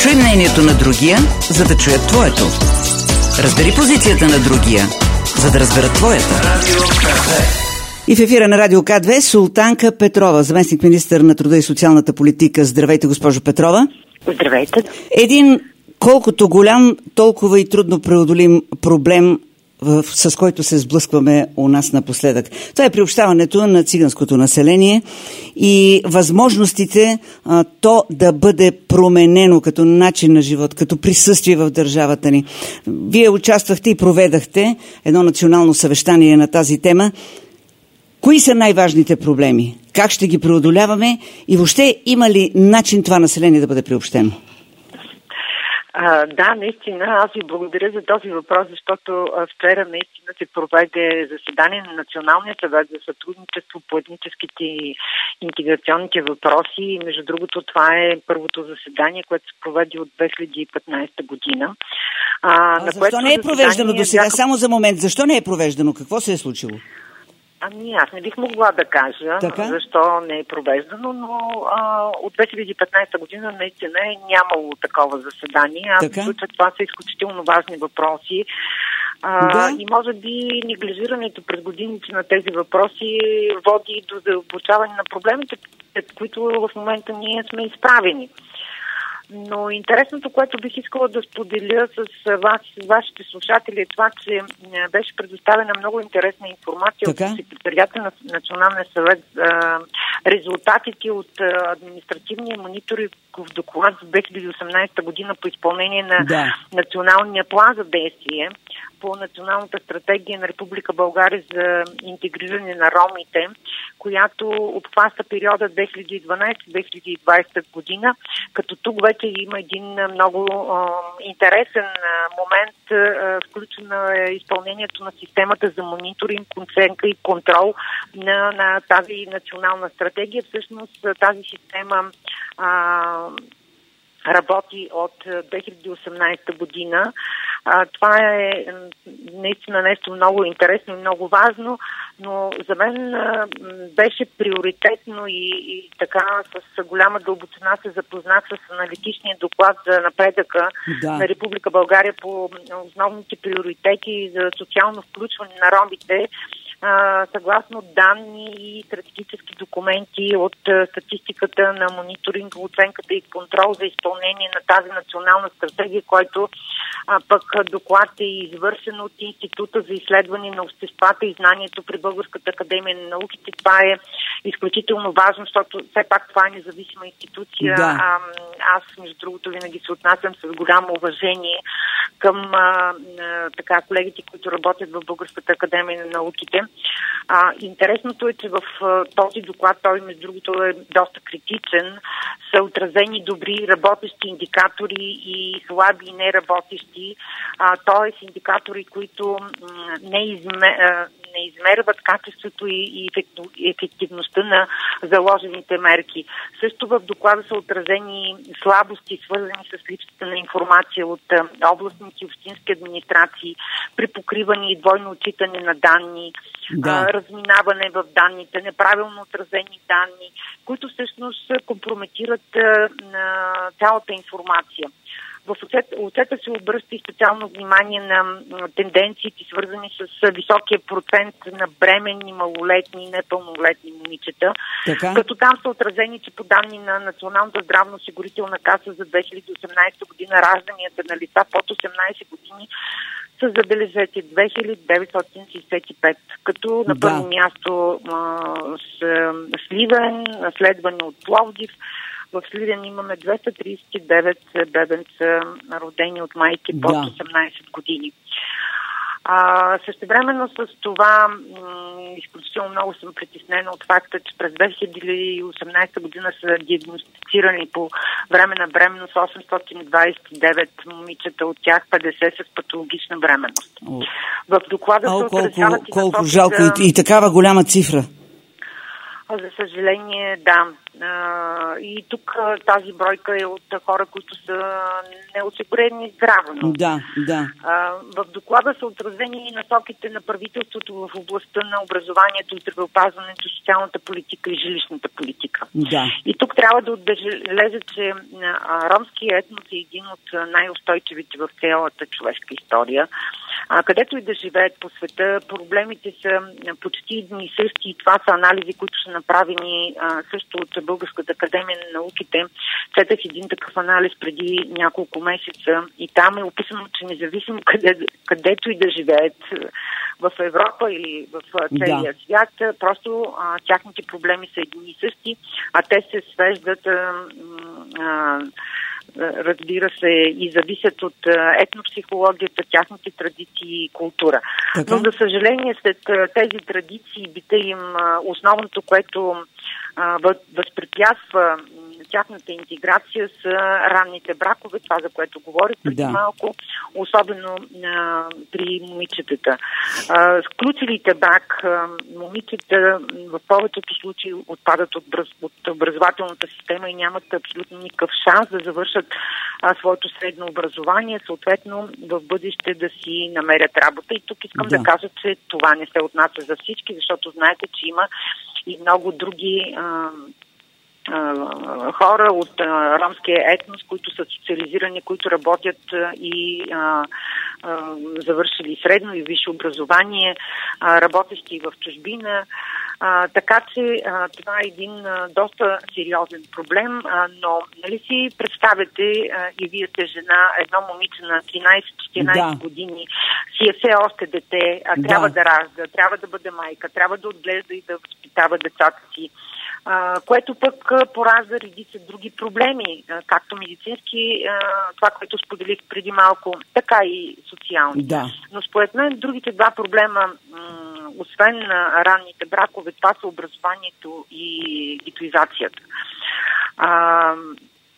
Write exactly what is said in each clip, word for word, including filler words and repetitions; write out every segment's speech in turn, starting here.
Чуй мнението на другия, за да чуят твоето. Разбери позицията на другия, за да разберат твоята. И в ефира на Радио К две Султанка Петрова, заместник-министър на труда и социалната политика. Здравейте, госпожо Петрова. Здравейте. Един колкото голям, толкова и трудно преодолим проблем, в, с който се сблъскваме у нас напоследък. Това е приобщаването на циганското население и възможностите а, то да бъде променено като начин на живот, като присъствие в държавата ни. Вие участвахте и проведахте едно национално съвещание на тази тема. Кои са най-важните проблеми? Как ще ги преодоляваме? И въобще има ли начин това население да бъде приобщено? А, да, наистина. Аз ви благодаря за този въпрос, защото вчера наистина се проведе заседание на Националния съвет за сътрудничество по етническите и интеграционните въпроси. И между другото, това е първото заседание, което се проведе от две хиляди и петнадесета година. А, а на защо не е провеждано до сега? Бяха... Само за момент. Защо не е провеждано? Какво се е случило? Ами аз не бих могла да кажа така? Защо не е провеждано, но а, от две хиляди и петнадесета година наистина е нямало такова заседание. Аз мисля, че това са изключително важни въпроси. А, да. И може би неглижирането през годините на тези въпроси води до задълбочаване на проблемите, пред които в момента ние сме изправени. Но интересното, което бих искала да споделя с вас, с вашите слушатели, е това, че беше предоставена много интересна информация така? От секретарията на Националния съвет за резултатите от административния мониторингов доклад за две хиляди и осемнадесета година по изпълнение на да. Националния план за действие по Националната стратегия на Република България за интегриране на ромите, която обхваща периода две хиляди и дванадесета - две хиляди и двадесета година, като тук вече има един много а, интересен а, момент, а, включено е изпълнението на системата за мониторинг, оценка и контрол на, на тази национална стратегия. Всъщност тази система а, работи от две хиляди и осемнадесета година. А, това е наистина нещо много интересно и много важно, но за мен а, беше приоритетно и, и така с голяма дълбочина се запознах с аналитичния доклад за напредъка да. на Република България по основните приоритети за социално включване на ромите, съгласно данни и стратегически документи от статистиката на мониторинга, оценката и контрол за изпълнение на тази национална стратегия, който а, пък доклад е извършен от Института за изследване на обществата и знанието при Българската академия на науките. Това е изключително важно, защото все пак това е независима институция. Да. А, аз, между другото, винаги се отнасям с голямо уважение към а, а, така, колегите, които работят в Българската академия на науките. А, интересното е, че в а, този доклад, той между другото е доста критичен, са отразени добри работещи индикатори и слаби и неработещи, т.е. индикатори, които м, не, изме, а, не измерват качеството и, и ефективността на заложените мерки. Също в доклада са отразени слабости, свързани с липсата на информация от а, областните и общински администрации, при покриване и двойно отчитане на данни, да. а, разминаване в данните, неправилно отразени данни, които всъщност компрометират а, на цялата информация. В отчета се обръща и специално внимание на тенденциите, свързани с високия процент на бременни, малолетни и непълнолетни момичета. Така? Като там са отразени, че по данни на Националната здравноосигурителна каса за две хиляди и осемнадесета година ражданията на лица под осемнадесет години са, забележете, две хиляди деветстотин шестдесет и пет, като на първо да. място а, с Сливен, следване от Пловдив. В Сливен имаме двеста тридесет и девет бебенца, родени от майки под да. осемнадесет години. А, същевременно с това м- изключително много съм притеснена от факта, че през две хиляди и осемнадесета година са диагностицирани по време на бременност осемстотин двадесет и девет момичета, от тях петдесет с патологична бременност. О. В доклада О, се колко, отразяват и колко насоки жалко за... и, и такава голяма цифра. За съжаление, да. И тук тази бройка е от хора, които са неосигурени здравно. Да, да. В доклада са отразени и насоките на правителството в областта на образованието, здравеопазването, социалната политика и жилищната политика. Да. И тук трябва да отбележа, че ромският етнос е един от най-устойчивите в цялата човешка история. А, където и да живеят по света, проблемите са почти едни и същи и това са анализи, които са направени а, също от Българската академия на науките. Четах един такъв анализ преди няколко месеца и там е описано, че независимо къде, където и да живеят в Европа или в целия да. свят, просто а, тяхните проблеми са едни и същи, а те се свеждат а, а, разбира се, и зависят от етнопсихологията, тяхните традиции и култура. Така? Но, за съжаление, след тези традиции, бите им основното, което възпрепятства тяхната интеграция са ранните бракове, това за което говорих преди да. малко, особено а, при момичетата. А, сключилите брак а, момичета в повечето случаи отпадат от, браз, от образователната система и нямат абсолютно никакъв шанс да завършат а, своето средно образование, съответно в бъдеще да си намерят работа. И тук искам да, да кажа, че това не се отнася за всички, защото знаете, че има и много други а, хора от а, ромския етнос, които са социализирани, които работят а, и а, а, завършили средно и висше образование, а, работещи в чужбина. А, така че а, това е един а, доста сериозен проблем, а, но нали си представяте а, и вие сте жена, едно момиче на тринайсет-четиринайсет да. години, си е все още дете, а трябва да. да ражда, трябва да бъде майка, трябва да отглежда и да възпитава децата си. Uh, което пък uh, поражда редица други проблеми, uh, както медицински, uh, това, което споделих преди малко, така и социални. Да. Но според мен другите два проблема, um, освен uh, ранните бракове, това са образованието и гетоизацията. Uh,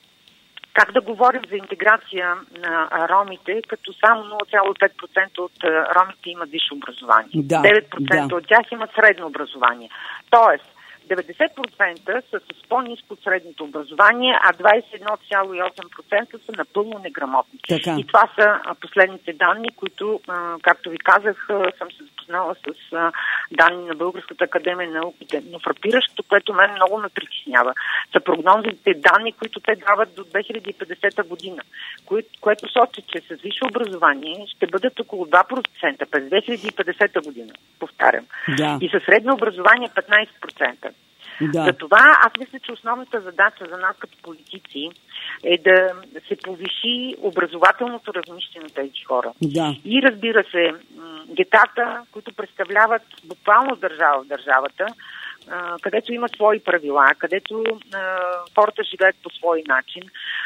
Как да говорим за интеграция на ромите, като само нула цяло и пет процента от ромите имат висше образование. Да, девет процента да. от тях имат средно образование. Тоест, деветдесет процента са с по-ниско от средното образование, а двайсет и едно цяло и осем процента са напълно неграмотни. Така. И това са последните данни, които, както ви казах, съм се запознала с данни на Българската академия на науките. Но фрапиращото, което мен много ме притеснява, са прогнозните данни, които те дават до две хиляди и петдесета година, кое, което сочи, че с висше образование ще бъдат около два процента през две хиляди и петдесета година, повтарям. Да. И със средно образование петнайсет процента. Да. Затова аз мисля, че основната задача за нас като политици е да се повиши образователното равнище на тези хора. Да. И разбира се, гетата, които представляват буквално държава в държавата, където има свои правила, където хората живеят по свой начин.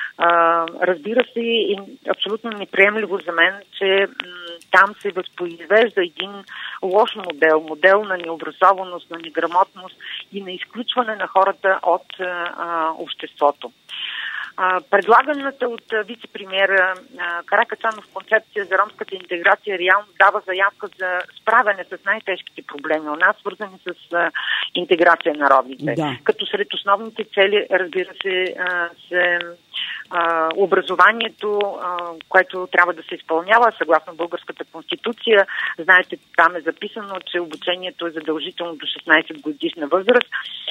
Разбира се, е абсолютно неприемливо за мен, че там се възпроизвежда един лош модел, модел на необразованост, на неграмотност и на изключване на хората от а, обществото. А, предлаганата от вице-премиера Каракачанов концепция за ромската интеграция реално дава заявка за справяне с най-тежките проблеми у нас, свързани с а, интеграция на ромите. Да. Като сред основните цели, разбира се, а, се Uh, образованието, uh, което трябва да се изпълнява съгласно Българската конституция. Знаете, там е записано, че обучението е задължително до шестнайсет годишна възраст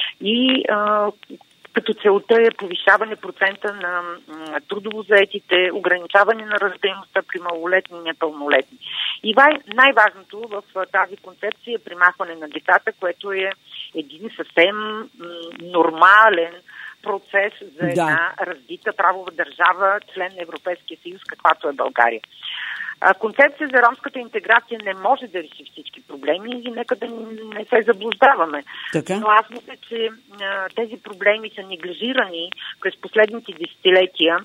и uh, като целта е повишаване процента на uh, трудово заетите, ограничаване на раждаемостта при малолетни и непълнолетни. И най-важното в uh, тази концепция е примахване на децата, което е един съвсем uh, нормален процес за една да. развита правова държава, член на Европейския съюз, каквато е България. Концепция за ромската интеграция не може да реши всички проблеми и нека да не се заблуждаваме. Така? Но аз мисля, че а, тези проблеми са неглижирани през последните десетилетия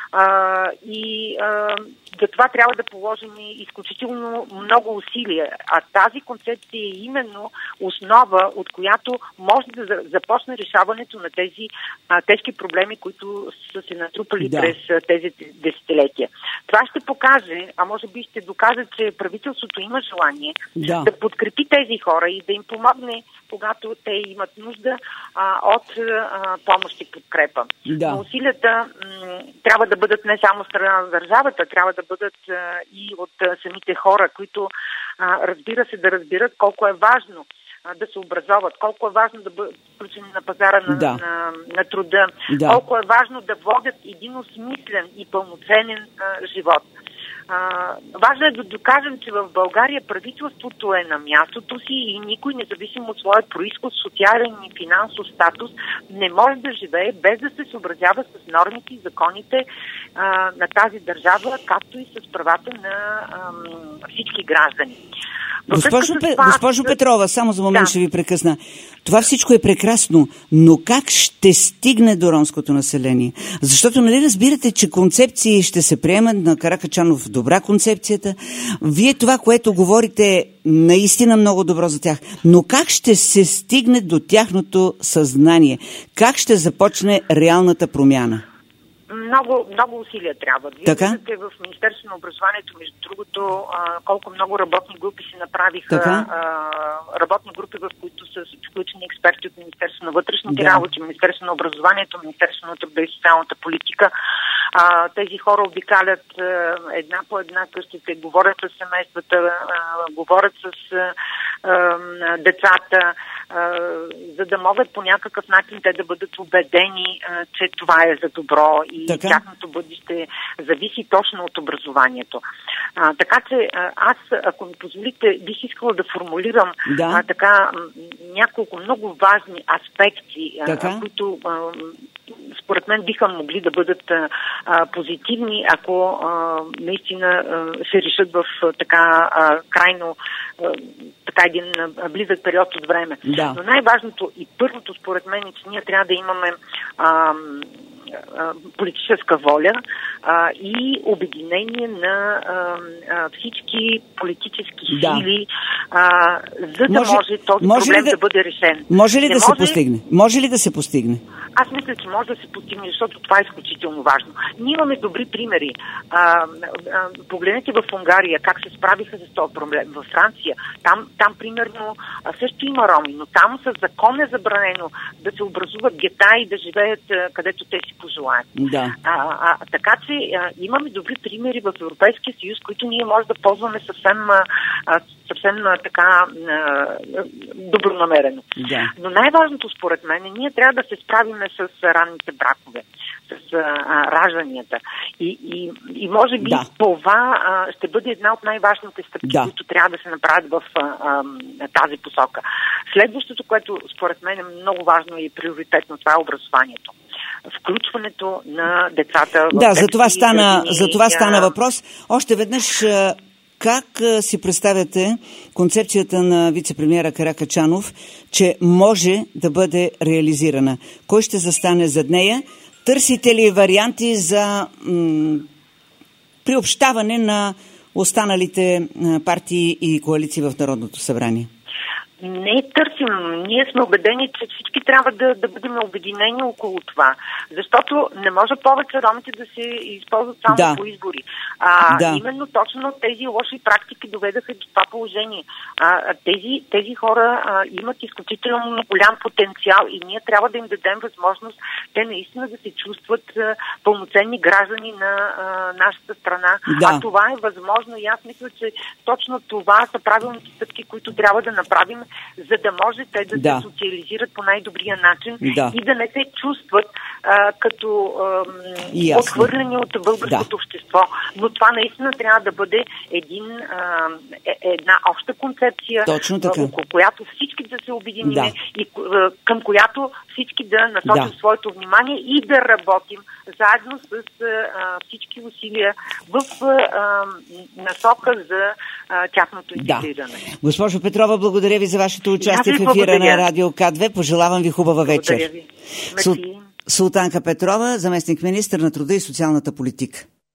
А, и а, за това трябва да положим изключително много усилия. А тази концепция е именно основа, от която може да започне решаването на тези а, тежки проблеми, които са се натрупали да. през а, тези десетилетия. Това ще покаже, а може би ще докаже, че правителството има желание да, да подкрепи тези хора и да им помогне, когато те имат нужда а, от а, помощ и подкрепа. Да. Но усилията м- трябва да бъдат не само страна на държавата, трябва да бъдат а, и от а, самите хора, които а, разбира се да разбират колко е важно а, да се образоват, колко е важно да бъдат включени на пазара на, да. на, на труда, да. колко е важно да водят един осмислен и пълноценен а, живот. А, важно е да докажем, че в България правителството е на мястото си и никой, независимо от своя произход, социален и финансов статус, не може да живее без да се съобразява с нормите и законите а, на тази държава, както и с правата на а, всички граждани. Госпожо, Пе, госпожо Петрова, само за момент да. ще ви прекъсна. Това всичко е прекрасно, но как ще стигне до ромското население? Защото, нали разбирате, че концепции ще се приемат на Каракачанов добра концепцията. Вие това, което говорите, е наистина много добро за тях. Но как ще се стигне до тяхното съзнание? Как ще започне реалната промяна? Много, много усилия трябва. Вие виждате в Министерството на образованието, между другото, а, колко много работни групи се направиха. А, работни групи, в които са включени експерти от Министерството на вътрешните да. работи, Министерството на образованието, Министерството на труда и социалната политика. А, тези хора обикалят а, една по една къщите, говорят с семействата, а, говорят с а, а, децата, а, за да могат по някакъв начин те да бъдат убедени, а, че това е за добро и така? Тяхното бъдеще зависи точно от образованието. А, така че аз, ако ми позволите, бих искала да формулирам да. А, така няколко много важни аспекти, а, които а, според мен биха могли да бъдат а, позитивни, ако а, наистина а, се решат в а, така а, крайно а, така един а, близък период от време. Да. Но най-важното и първото според мен е, че ние трябва да имаме а, политическа воля а, и обединение на а, а, всички политически сили, да. а, за да може, може този може проблем да, да бъде решен. Може ли Не да може... се постигне? Може ли да се постигне? Аз мисля, че може да се постигне, защото това е изключително важно. Ние имаме добри примери. А, а, погледнете в Унгария как се справиха с този проблем. Във Франция, там, там примерно също има роми, но там със закон е забранено да се образуват гета и да живеят където те си пожелаят. Да. А, а, така че а, имаме добри примери в Европейския съюз, които ние може да ползваме съвсем, а, съвсем а, така а, добронамерено. Да. Но най-важното според мен е, ние трябва да се справиме с ранните бракове, с а, ражданията. И, и, и може би да. това а, ще бъде една от най-важните стъпки, да. които трябва да се направят в а, а, тази посока. Следващото, което според мен е много важно и приоритетно, това е образованието. Включването на децата в Да, за това стана, за това стана въпрос. Още веднъж, как си представяте концепцията на вице-премиера Каракачанов, че може да бъде реализирана? Кой ще застане зад нея? Търсите ли варианти за м- приобщаване на останалите партии и коалиции в Народното събрание? Не търсим. Ние сме убедени, че всички трябва да, да бъдем обединени около това. Защото не може повече ромите да се използват само да. по избори. А, да. Именно точно тези лоши практики доведаха до това положение. А, тези, тези хора а, имат изключително голям потенциал и ние трябва да им дадем възможност те наистина да се чувстват а, пълноценни граждани на а, нашата страна. Да. А това е възможно и аз мисля, че точно това са правилните стъпки, които трябва да направим, за да може те да, да. се социализират по най-добрия начин да. и да не се чувстват а, като а, отхвърлени от българското да. общество. Но това наистина трябва да бъде един, а, една обща концепция, около която всички да се обединим да. и а, към която всички да насочим да. своето внимание и да работим заедно с а, всички усилия в а, насока за а, тяхното интегриране. Да. Госпожо Петрова, благодаря ви за вашето участие в ефира на Радио К две. Пожелавам ви хубава вечер. Благодаря ви. Султанка Петрова, заместник-министър на труда и социалната политика.